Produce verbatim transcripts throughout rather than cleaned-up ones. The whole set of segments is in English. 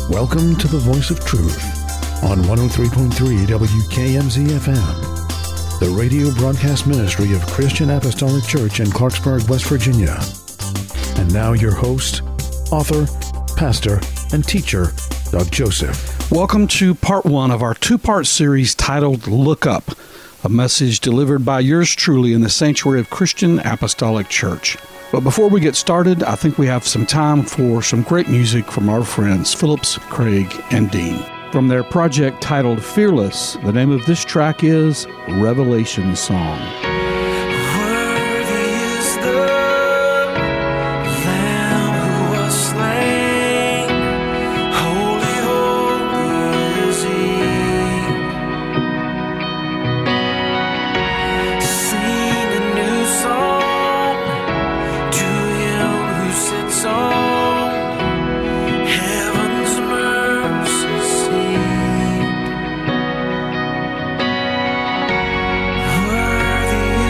Welcome to the Voice of Truth on one oh three point three W K M Z F M, the radio broadcast ministry of Christian Apostolic Church in Clarksburg, West Virginia. And now your host, author, pastor, and teacher, Doug Joseph. Welcome to part one of our two-part series titled Look Up, a message delivered by yours truly in the sanctuary of Christian Apostolic Church. But before we get started, I think we have some time for some great music from our friends Phillips, Craig, and Dean. From their project titled Fearless, the name of this track is Revelation Song. Worthy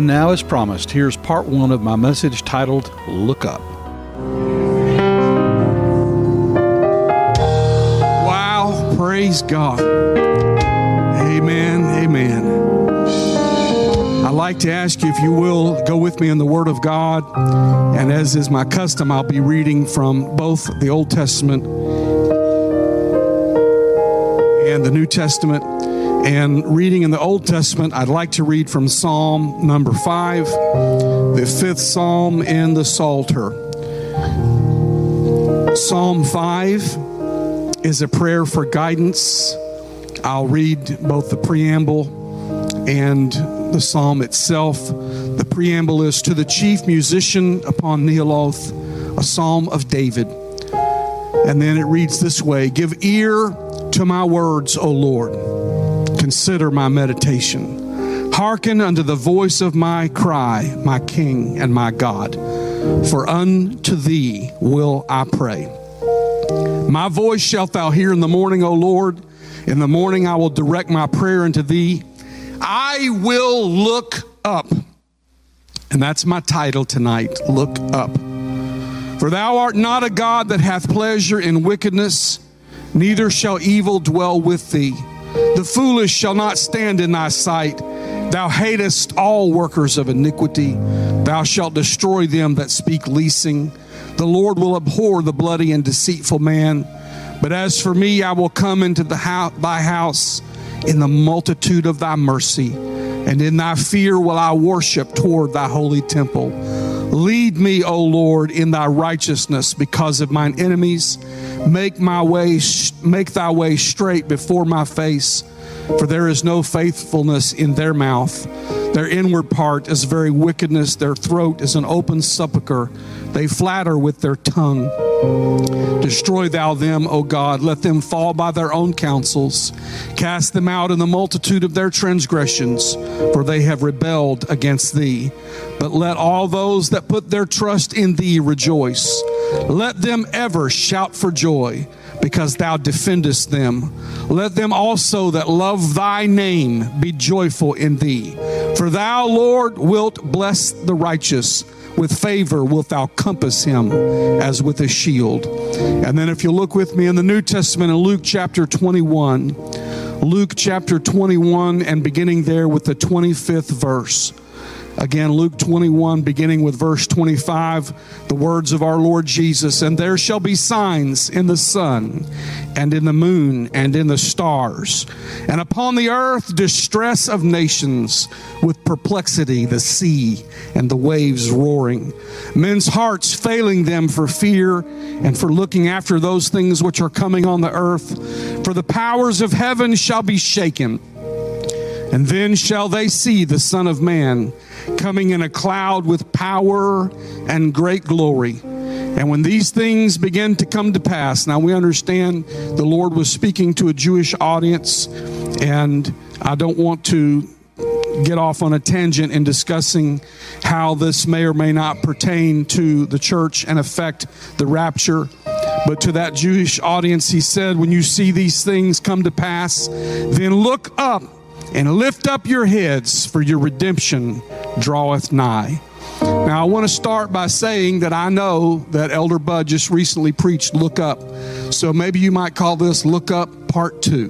And now, as promised, here's part one of my message titled, Look Up. Wow, praise God. Amen, amen. I'd like to ask you, if you will, go with me in the Word of God. And as is my custom, I'll be reading from both the Old Testament and the New Testament. And reading in the Old Testament, I'd like to read from Psalm number five, the fifth Psalm in the Psalter. Psalm five is a prayer for guidance. I'll read both the preamble and the psalm itself. The preamble is, to the chief musician upon Neheloth, a psalm of David. And then it reads this way: give ear to my words, O Lord. Consider my meditation. Hearken unto the voice of my cry, my King and my God. For unto thee will I pray. My voice shalt thou hear in the morning, O Lord. In the morning I will direct my prayer unto thee. I will look up. And that's my title tonight, Look Up. For thou art not a God that hath pleasure in wickedness, neither shall evil dwell with thee. The foolish shall not stand in thy sight. Thou hatest all workers of iniquity. Thou shalt destroy them that speak leasing. The Lord will abhor the bloody and deceitful man. But as for me, I will come into the house, thy house in the multitude of thy mercy, and in thy fear will I worship toward thy holy temple. Lead me, O Lord, in thy righteousness because of mine enemies. Make my way, make thy way straight before my face, for there is no faithfulness in their mouth. Their inward part is very wickedness. Their throat is an open sepulchre. They flatter with their tongue. Destroy thou them, O God. Let them fall by their own counsels. Cast them out in the multitude of their transgressions, for they have rebelled against thee. But let all those that put their trust in thee rejoice. Let them ever shout for joy, because thou defendest them. Let them also that love thy name be joyful in thee. For thou, Lord, wilt bless the righteous. With favor wilt thou compass him as with a shield. And then if you look with me in the New Testament in Luke chapter twenty-one, Luke chapter twenty-one, and beginning there with the twenty-fifth verse. Again, Luke twenty-one, beginning with verse twenty-five, the words of our Lord Jesus. And there shall be signs in the sun, and in the moon, and in the stars, and upon the earth distress of nations, with perplexity the sea and the waves roaring, men's hearts failing them for fear and for looking after those things which are coming on the earth. For the powers of heaven shall be shaken. And then shall they see the Son of Man coming in a cloud with power and great glory. And when these things begin to come to pass, now we understand the Lord was speaking to a Jewish audience, and I don't want to get off on a tangent in discussing how this may or may not pertain to the church and affect the rapture. But to that Jewish audience, he said, when you see these things come to pass, then look up and lift up your heads, for your redemption draweth nigh. Now, I want to start by saying that I know that Elder Bud just recently preached Look Up. So maybe you might call this Look Up Part two.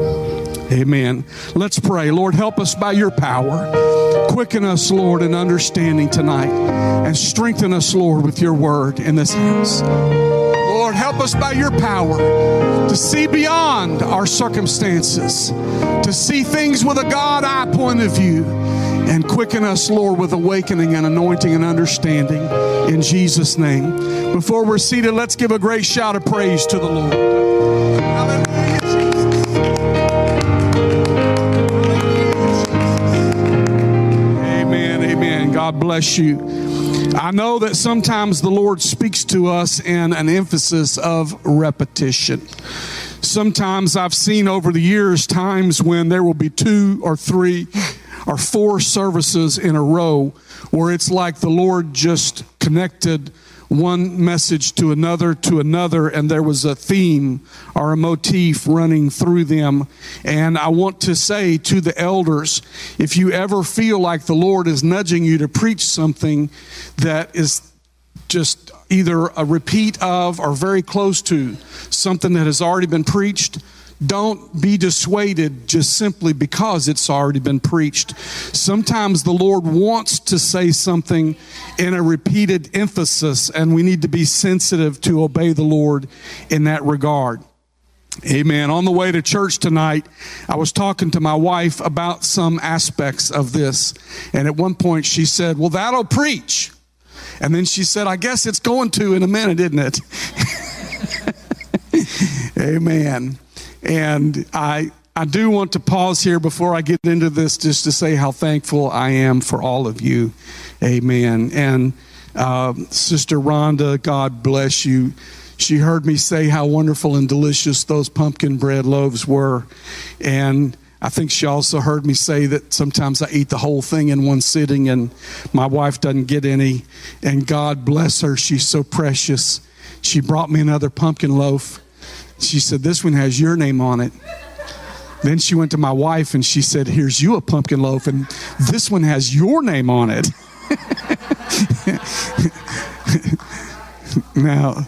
Amen. Let's pray. Lord, help us by your power. Quicken us, Lord, in understanding tonight. And strengthen us, Lord, with your word in this house. Lord, help us by your power to see beyond our circumstances, to see things with a God-eye point of view, and quicken us, Lord, with awakening and anointing and understanding in Jesus' name. Before we're seated, let's give a great shout of praise to the Lord. Hallelujah, Jesus. Amen, amen. God bless you. I know that sometimes the Lord speaks to us in an emphasis of repetition. Sometimes I've seen over the years times when there will be two or three or four services in a row where it's like the Lord just connected one message to another to another, and there was a theme or a motif running through them. And I want to say to the elders, if you ever feel like the Lord is nudging you to preach something that is just either a repeat of or very close to something that has already been preached, don't be dissuaded just simply because it's already been preached. Sometimes the Lord wants to say something in a repeated emphasis, and we need to be sensitive to obey the Lord in that regard. Amen. On the way to church tonight, I was talking to my wife about some aspects of this, and at one point she said, "Well, that'll preach." And then she said, "I guess it's going to in a minute, isn't it?" Amen. And I I do want to pause here before I get into this just to say how thankful I am for all of you. Amen. And uh, Sister Rhonda, God bless you. She heard me say how wonderful and delicious those pumpkin bread loaves were. And I think she also heard me say that sometimes I eat the whole thing in one sitting and my wife doesn't get any. And God bless her, she's so precious. She brought me another pumpkin loaf. She said, "This one has your name on it." Then she went to my wife and she said, "Here's you a pumpkin loaf, and this one has your name on it." now,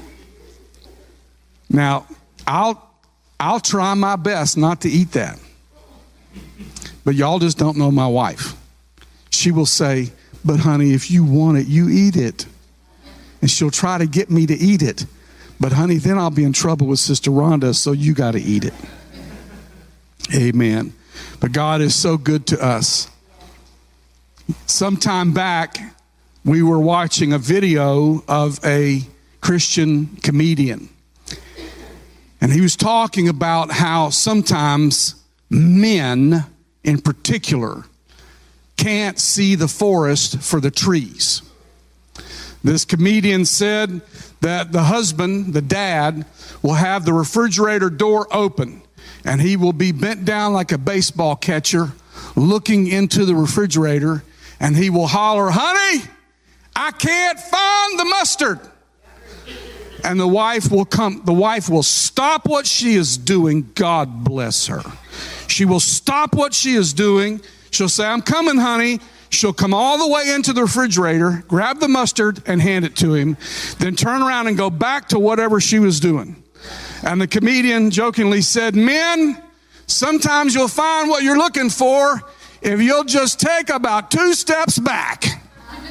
now, I'll I'll try my best not to eat that. But y'all just don't know my wife. She will say, "But honey, if you want it, you eat it." And she'll try to get me to eat it. "But honey, then I'll be in trouble with Sister Rhonda, so you got to eat it." Amen. But God is so good to us. Sometime back, we were watching a video of a Christian comedian. And he was talking about how sometimes men in particular can't see the forest for the trees. This comedian said that the husband, the dad, will have the refrigerator door open and he will be bent down like a baseball catcher looking into the refrigerator, and he will holler, "Honey, I can't find the mustard." And the wife will come, the wife will stop what she is doing. God bless her. She will stop what she is doing. She'll say, "I'm coming, honey." She'll come all the way into the refrigerator, grab the mustard and hand it to him, then turn around and go back to whatever she was doing. And the comedian jokingly said, "Men, sometimes you'll find what you're looking for if you'll just take about two steps back."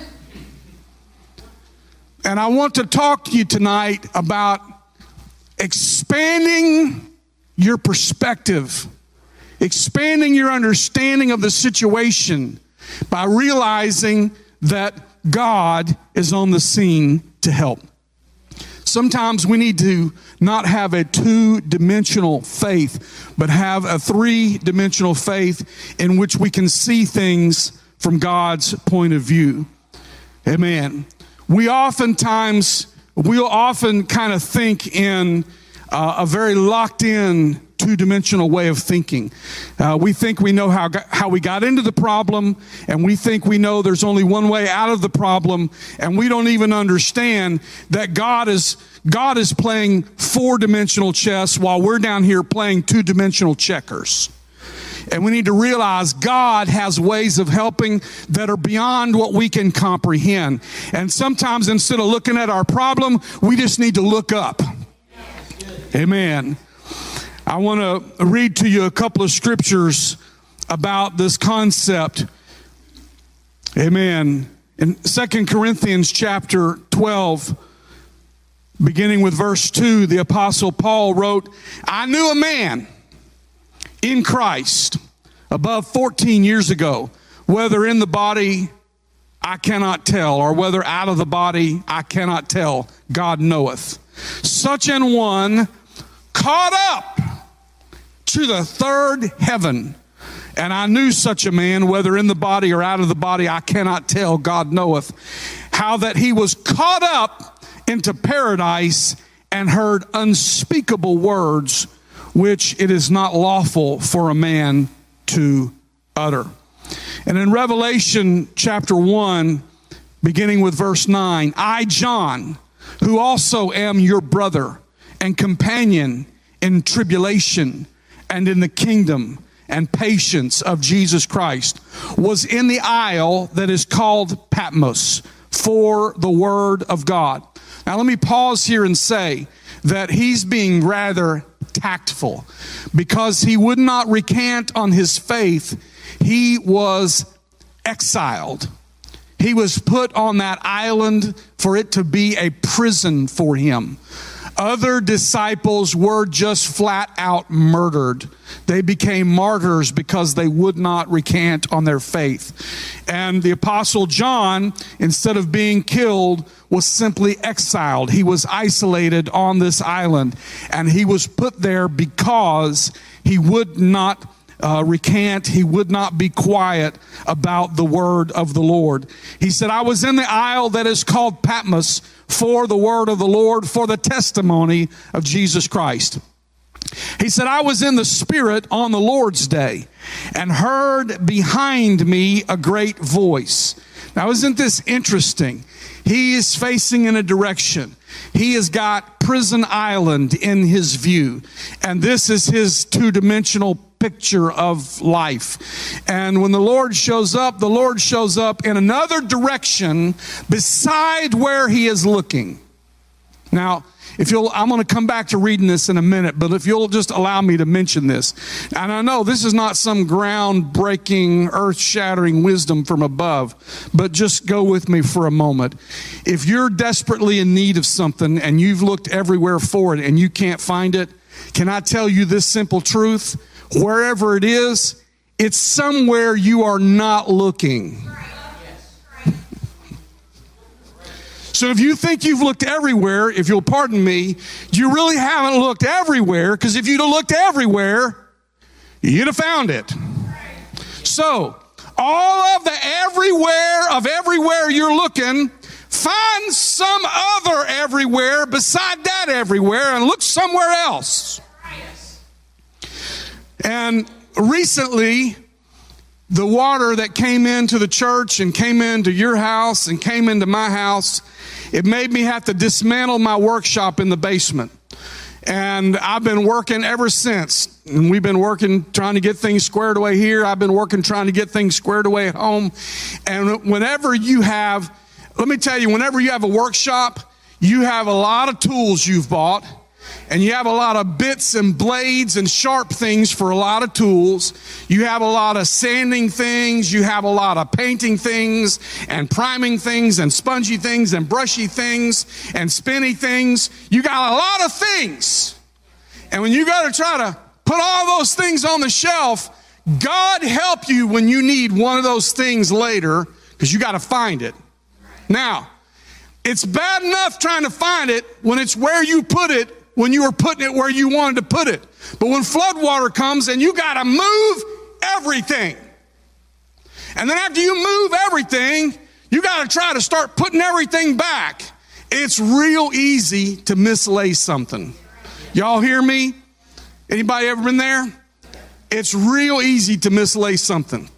And I want to talk to you tonight about expanding your perspective, expanding your understanding of the situation by realizing that God is on the scene to help. Sometimes we need to not have a two-dimensional faith, but have a three-dimensional faith in which we can see things from God's point of view. Amen. We oftentimes, we'll often kind of think in uh, a very locked-in two-dimensional way of thinking. Uh, we think we know how how we got into the problem, and we think we know there's only one way out of the problem, and we don't even understand that God is God is playing four-dimensional chess while we're down here playing two-dimensional checkers. And we need to realize God has ways of helping that are beyond what we can comprehend. And sometimes instead of looking at our problem, we just need to look up. Amen. I want to read to you a couple of scriptures about this concept. Amen. In Second Corinthians chapter twelve, beginning with verse two, the Apostle Paul wrote, "I knew a man in Christ above fourteen years ago, whether in the body I cannot tell, or whether out of the body I cannot tell, God knoweth. Such an one caught up to the third heaven. And I knew such a man, whether in the body or out of the body, I cannot tell, God knoweth, how that he was caught up into paradise and heard unspeakable words, which it is not lawful for a man to utter." And in Revelation chapter one, beginning with verse nine, I, John, who also am your brother and companion in tribulation and in the kingdom and patience of Jesus Christ, was in the isle that is called Patmos for the word of God. Now let me pause here and say that he's being rather tactful, because he would not recant on his faith. He was exiled. He was put on that island for it to be a prison for him. Other disciples were just flat out murdered. They became martyrs because they would not recant on their faith. And the Apostle John, instead of being killed, was simply exiled. He was isolated on this island, and he was put there because he would not Uh, recant. He would not be quiet about the word of the Lord. He said, I was in the isle that is called Patmos for the word of the Lord, for the testimony of Jesus Christ. He said, I was in the Spirit on the Lord's day and heard behind me a great voice. Now, isn't this interesting? He is facing in a direction. He has got Prison Island in his view, and this is his two-dimensional picture of life. And when the Lord shows up, the Lord shows up in another direction beside where he is looking. Now, if you'll, I'm going to come back to reading this in a minute, but if you'll just allow me to mention this. And I know this is not some groundbreaking, earth-shattering wisdom from above, but just go with me for a moment. If you're desperately in need of something and you've looked everywhere for it and you can't find it, can I tell you this simple truth? Wherever it is, it's somewhere you are not looking. So if you think you've looked everywhere, if you'll pardon me, you really haven't looked everywhere, because if you'd have looked everywhere, you'd have found it. So all of the everywhere of everywhere you're looking, find some other everywhere beside that everywhere and look somewhere else. And recently, the water that came into the church and came into your house and came into my house, it made me have to dismantle my workshop in the basement. And I've been working ever since. And we've been working trying to get things squared away here. I've been working trying to get things squared away at home. And whenever you have, let me tell you, whenever you have a workshop, you have a lot of tools you've bought. And you have a lot of bits and blades and sharp things for a lot of tools. You have a lot of sanding things. You have a lot of painting things and priming things and spongy things and brushy things and spinny things. You got a lot of things. And when you got to try to put all those things on the shelf, God help you when you need one of those things later, because you got to find it. Now, it's bad enough trying to find it when it's where you put it, when you were putting it where you wanted to put it. But when flood water comes and you got to move everything. And then after you move everything, you got to try to start putting everything back. It's real easy to mislay something. Y'all hear me? Anybody ever been there? It's real easy to mislay something.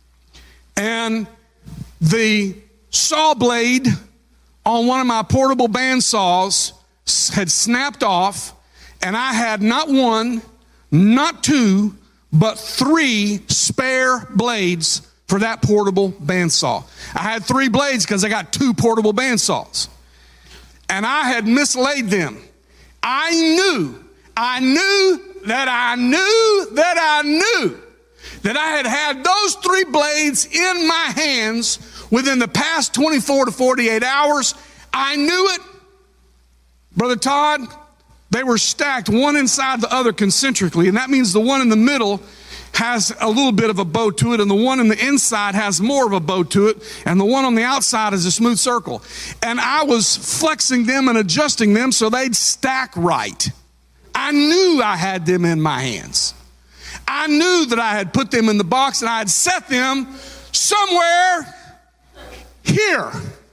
And the saw blade on one of my portable bandsaws had snapped off, and I had not one, not two, but three spare blades for that portable bandsaw. I had three blades because I got two portable bandsaws. And I had mislaid them. I knew, I knew that I knew that I knew that I had had those three blades in my hands within the past twenty-four to forty-eight hours. I knew it. Brother Todd, they were stacked one inside the other concentrically, and that means the one in the middle has a little bit of a bow to it, and the one in the inside has more of a bow to it, and the one on the outside is a smooth circle. And I was flexing them and adjusting them so they'd stack right. I knew I had them in my hands. I knew that I had put them in the box, and I had set them somewhere here.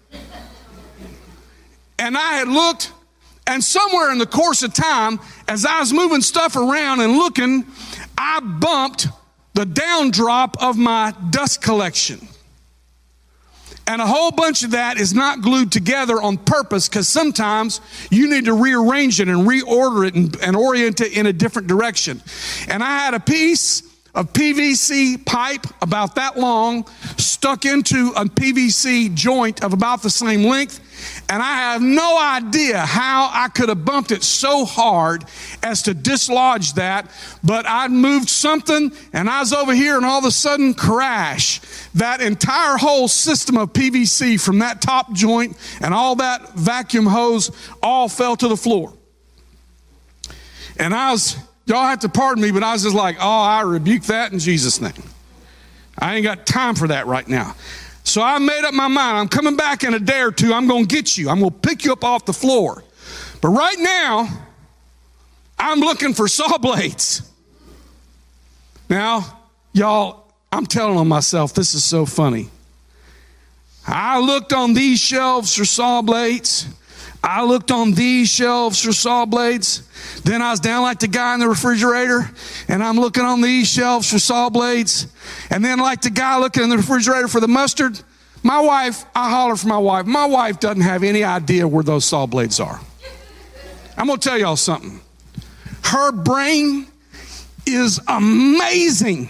And I had looked, and somewhere in the course of time, as I was moving stuff around and looking, I bumped the down drop of my dust collection. And a whole bunch of that is not glued together on purpose, because sometimes you need to rearrange it and reorder it and, and orient it in a different direction. And I had a piece of P V C pipe about that long stuck into a P V C joint of about the same length. And I have no idea how I could have bumped it so hard as to dislodge that. But I moved something and I was over here, and all of a sudden, crash. That entire whole system of P V C from that top joint and all that vacuum hose all fell to the floor. And I was, y'all have to pardon me, but I was just like, oh, I rebuke that in Jesus' name. I ain't got time for that right now. So I made up my mind. I'm coming back in a day or two. I'm going to get you. I'm going to pick you up off the floor. But right now, I'm looking for saw blades. Now, y'all, I'm telling on myself, this is so funny. I looked on these shelves for saw blades. I looked on these shelves for saw blades. Then I was down like the guy in the refrigerator, and I'm looking on these shelves for saw blades. And then like the guy looking in the refrigerator for the mustard. My wife, I holler for my wife. My wife doesn't have any idea where those saw blades are. I'm going to tell y'all something. Her brain is amazing.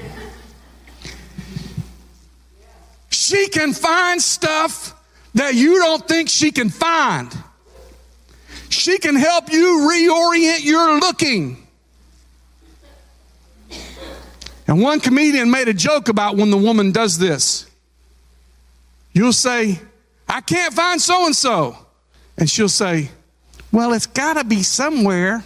She can find stuff that you don't think she can find. She can help you reorient your looking. And one comedian made a joke about when the woman does this. You'll say, I can't find so-and-so. And she'll say, well, it's got to be somewhere.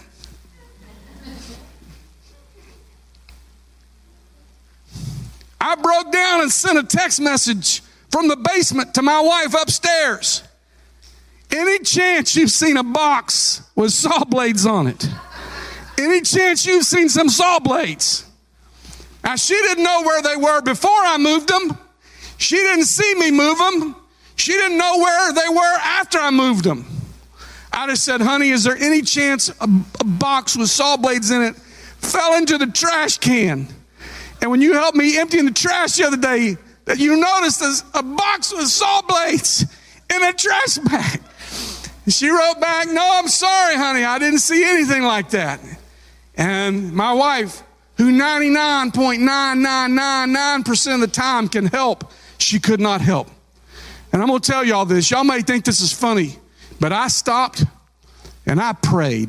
I broke down and sent a text message from the basement to my wife upstairs. Any chance you've seen a box with saw blades on it? Any chance you've seen some saw blades? Now, she didn't know where they were before I moved them. She didn't see me move them. She didn't know where they were after I moved them. I just said, honey, is there any chance a, a box with saw blades in it fell into the trash can? And when you helped me emptying the trash the other day, that you noticed a, a box with saw blades in a trash bag. And she wrote back, no, I'm sorry, honey. I didn't see anything like that. And my wife, who ninety-nine point nine nine nine nine percent of the time can help, she could not help. And I'm going to tell y'all this. Y'all may think this is funny, but I stopped and I prayed.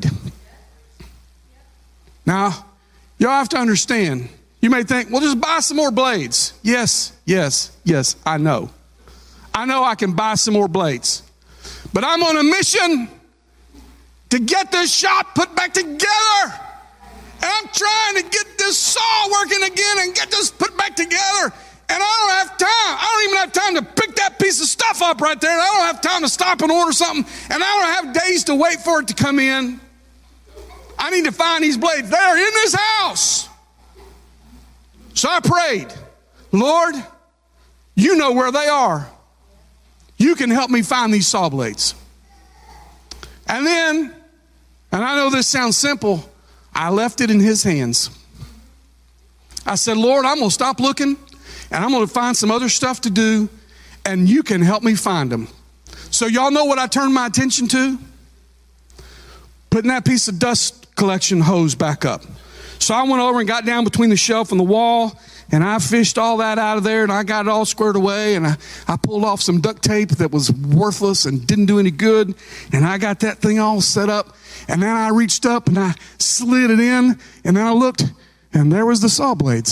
Now, y'all have to understand. You may think, well, just buy some more blades. Yes, yes, yes, I know. I know I can buy some more blades. But I'm on a mission to get this shop put back together. And I'm trying to get this saw working again and get this put back together. And I don't have time. I don't even have time to pick that piece of stuff up right there. And I don't have time to stop and order something. And I don't have days to wait for it to come in. I need to find these blades. They're in this house. So I prayed, Lord, you know where they are. You can help me find these saw blades. And then, and I know this sounds simple, I left it in his hands. I said, Lord, I'm going to stop looking, and I'm going to find some other stuff to do, and you can help me find them. So y'all know what I turned my attention to? Putting that piece of dust collection hose back up. So I went over and got down between the shelf and the wall, and I fished all that out of there, and I got it all squared away, and I, I pulled off some duct tape that was worthless and didn't do any good, and I got that thing all set up, and then I reached up and I slid it in, and then I looked, and there was the saw blades.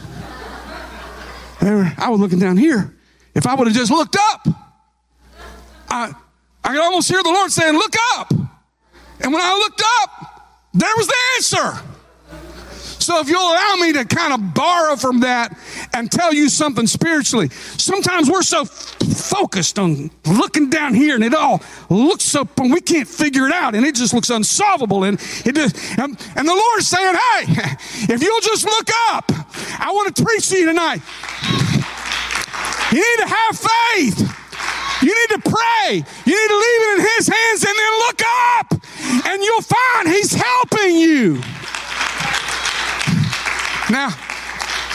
There, I was looking down here. If I would have just looked up, I, I could almost hear the Lord saying, look up. And when I looked up, there was the answer. So if you'll allow me to kind of borrow from that and tell you something spiritually, sometimes we're so f- focused on looking down here and it all looks so, and we can't figure it out and it just looks unsolvable. And it just, and, and the Lord's saying, hey, if you'll just look up, I want to preach to you tonight. You need to have faith. You need to pray. You need to leave it in his hands and then look up and you'll find he's helping you. Now,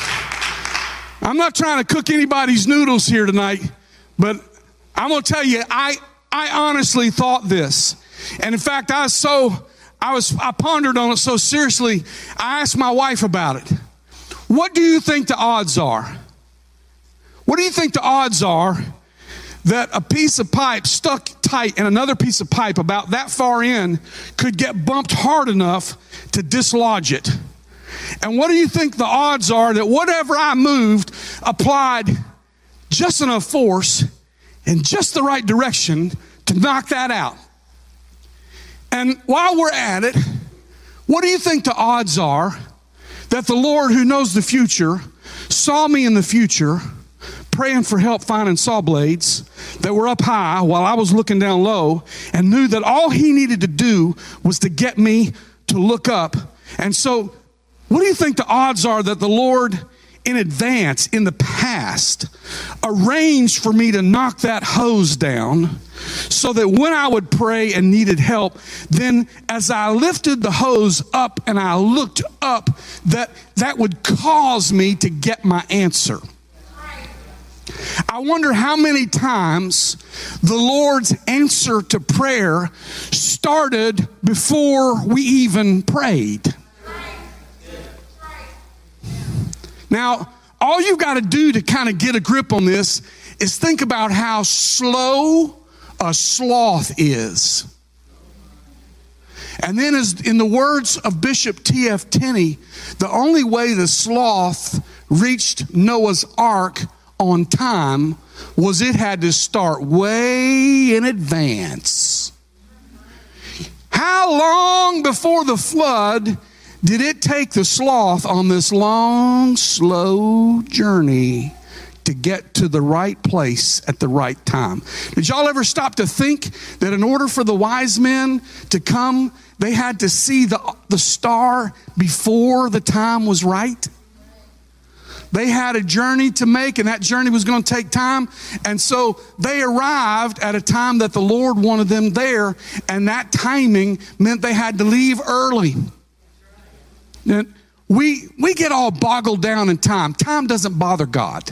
I'm not trying to cook anybody's noodles here tonight, but I'm going to tell you, I, I honestly thought this. And in fact, I was so, I was, I pondered on it so seriously, I asked my wife about it. What do you think the odds are? What do you think the odds are that a piece of pipe stuck tight in another piece of pipe about that far in could get bumped hard enough to dislodge it? And what do you think the odds are that whatever I moved applied just enough force in just the right direction to knock that out? And while we're at it, what do you think the odds are that the Lord, who knows the future, saw me in the future praying for help finding saw blades that were up high while I was looking down low, and knew that all he needed to do was to get me to look up? And so what do you think the odds are that the Lord in advance, in the past, arranged for me to knock that hose down so that when I would pray and needed help, then as I lifted the hose up and I looked up, that that would cause me to get my answer? I wonder how many times the Lord's answer to prayer started before we even prayed. Now, all you've got to do to kind of get a grip on this is think about how slow a sloth is. And then, as in the words of Bishop T F Tenney, the only way the sloth reached Noah's Ark on time was it had to start way in advance. How long before the flood did it take the sloth on this long, slow journey to get to the right place at the right time? Did y'all ever stop to think that in order for the wise men to come, they had to see the, the star before the time was right? They had a journey to make, and that journey was going to take time. And so they arrived at a time that the Lord wanted them there, and that timing meant they had to leave early. And we we get all boggled down in time. Time doesn't bother God.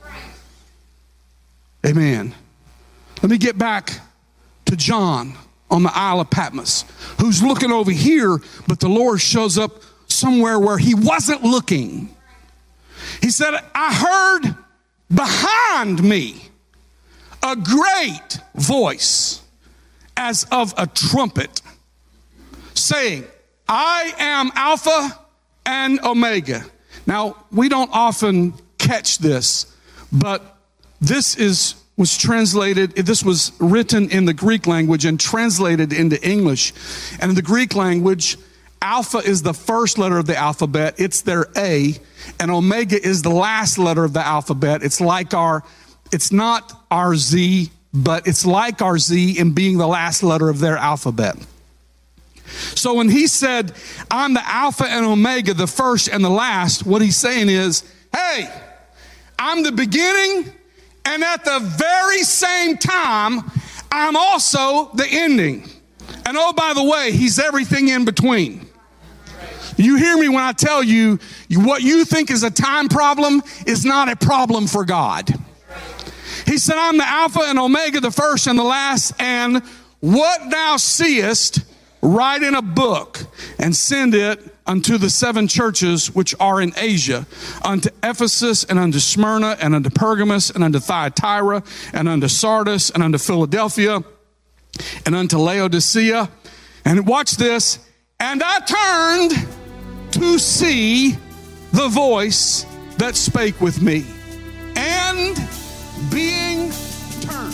Amen. Let me get back to John on the Isle of Patmos, who's looking over here, but the Lord shows up somewhere where he wasn't looking. He said, I heard behind me a great voice as of a trumpet saying, I am Alpha and Omega. Now, we don't often catch this, but this is was translated, this was written in the Greek language and translated into English. And in the Greek language, Alpha is the first letter of the alphabet. It's their A. And Omega is the last letter of the alphabet. It's like our, it's not our Z, but it's like our Z in being the last letter of their alphabet. So when he said, I'm the Alpha and Omega, the first and the last, what he's saying is, hey, I'm the beginning, and at the very same time, I'm also the ending. And oh, by the way, he's everything in between. You hear me when I tell you, what you think is a time problem is not a problem for God. He said, I'm the Alpha and Omega, the first and the last, and what thou seest, write in a book and send it unto the seven churches which are in Asia, unto Ephesus and unto Smyrna and unto Pergamos and unto Thyatira and unto Sardis and unto Philadelphia and unto Laodicea. And watch this. And I turned to see the voice that spake with me, and being turned.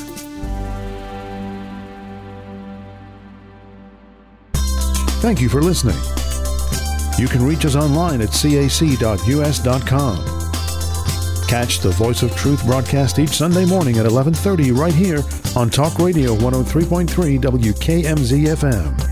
Thank you for listening. You can reach us online at c a c dot u s dot com. Catch the Voice of Truth broadcast each Sunday morning at eleven thirty right here on Talk Radio one oh three point three W K M Z F M.